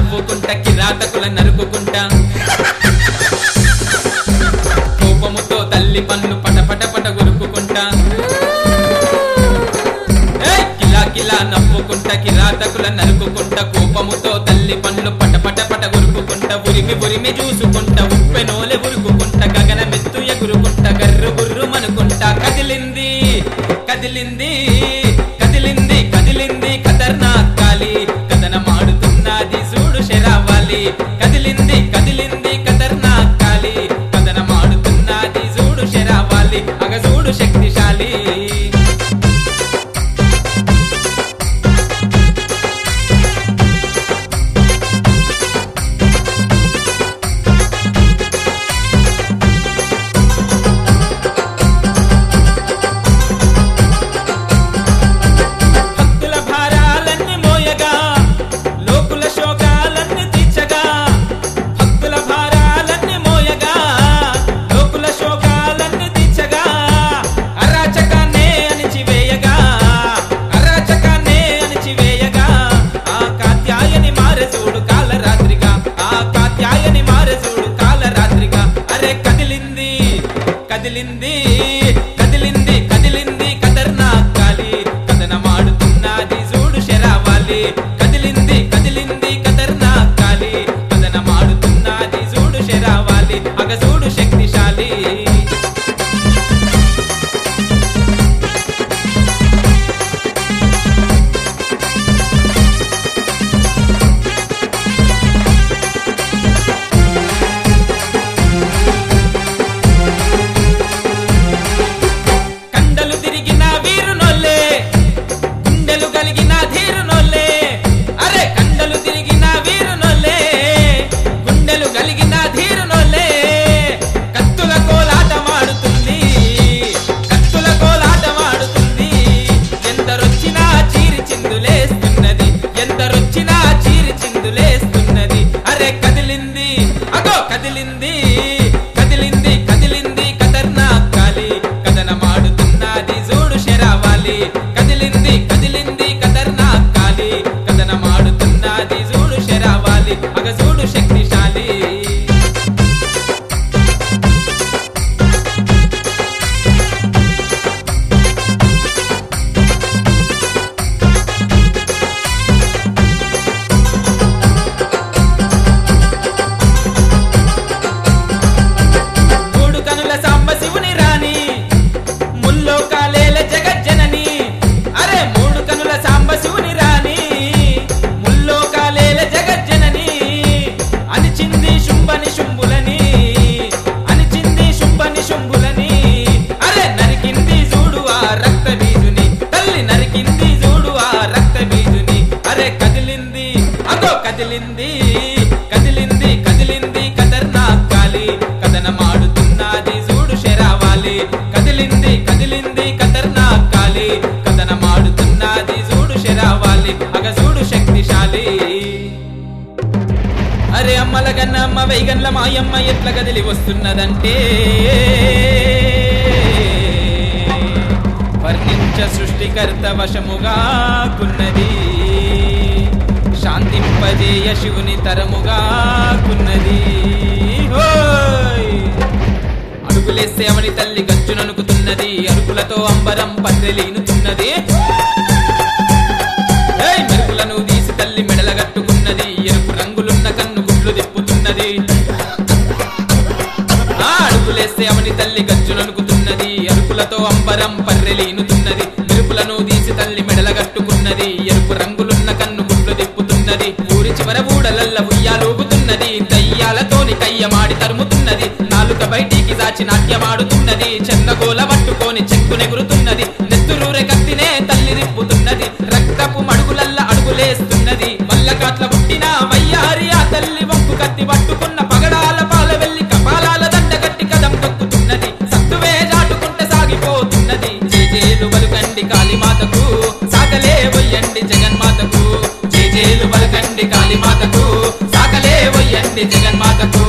నవ్వుకుంటా కిరాతకుల నరుకుకుంటా కోపముతో తల్లి పన్ను పటపట పట గురుకుకుంటా కిలా కిలా నవ్వుకుంటా కిరాతకుల నరుకుకుంటా కోపముతో తల్లి పన్ను పటపట పట గురుకుకుంటా ఉరిమి ఉరిమి చూసుకుంటా ఉప్పెనోలె ఉరుకుకుంటా గగనమెత్తు ఎగురుకుంటా గర్రు గుర్రు మనుకుంటా కదిలింది కదిలింది కదిలింది కదిలింది ఖతర్నాక్ కాలి కథనమాడుతున్నది చూడు శరావాలి కదిలింది కదిలింది ఖతర్నాక్ కాలి కథనమాడుతున్నది చూడు శరావాలి అగ చూడు శక్తిశాలి కదిలింది కదిలింది కదిలింది ఖతర్నాక్ కాలి కథనమాడుతున్నది చూడు శరావాలి కదిలింది కదిలింది ఖతర్నాక్ కాలి కథనమాడుతున్నది చూడు శరావాలి అగ చూడు శక్తిశాలి కదిలింది కదిలింది కదిలింది ఖతర్నాక్ కాలి కథనమాడుతున్నది చూడు శరావాలి కదిలింది కదిలింది ఖతర్నాక్ కాలి కథనమాడుతున్నది చూడు శరావాలి అగ చూడు శక్తిశాలి కదిలింది కదిలింది కదిలింది ఖతర్నాక్ కాలి కథనమాడుతున్నది చూడు శరావాలి కదిలింది కదిలింది ఖతర్నాక్ కాలి కథనమాడుతున్నది చూడు శరావాలి అగ చూడు శక్తిశాలి అరే అమ్మల గన్న అమ్మ వైగన్ల మాయమ్మ ఎట్ల కదిలి వస్తున్నదంటే వర్ణించ సృష్టికర్త వశముగా కున్నది శాంతింపజేయ శివుని తరముగా కున్నది అడుగులేస్తే అవని తల్లి గజ్జుననుకుతున్నది అడుగులతో అంబరం పర్రెలీనుతున్నది మెరుపులను తీసి తల్లి మెడలగట్టుకున్నది ఎరుపు రంగులున్న కన్ను గుడ్లు తిప్పుతున్నది అడుగులేస్తే అవని తల్లి గజ్జుననుకుతున్నది అడుగులతో అంబరం పర్రెలీనుతున్నది మెరుపులను తీసి తల్లి మెడలగట్టుకున్నది ఎరుపు రంగులున్న కన్ను ఊరి చివర ఊడలల్ల ఉయ్యాలూగుతున్నది దయ్యాలతోని కయ్యమాడి తరుముతున్నది నాలుక బయటికి దాచి నాట్యమాడుతున్నది చెన్నగోల పట్టుకొని చెక్కునెగురుతున్నది నెత్తురూరె కత్తినే తల్లి రిప్పుతున్నది రక్తపు మడుగులల్ల అడుగులేస్తున్నది మల్లకాట్ల పుట్టిన వయ్యారి ఆ తల్లి వంపు కత్తి పట్టుకున్న పగడాల పాల వెళ్లి కపాలాల దండ కట్టి కదం తొక్కుతున్నది సత్తువే జాటుకుంటే సాగిపోతున్నది జేజేలు బలుకండి కాళీమాతకు సాగలే వయ్యండి జగన్మాతకు జేజేలు బలకండి కాళీమాతకు సాగలే వయ్యండి జగన్మాతకు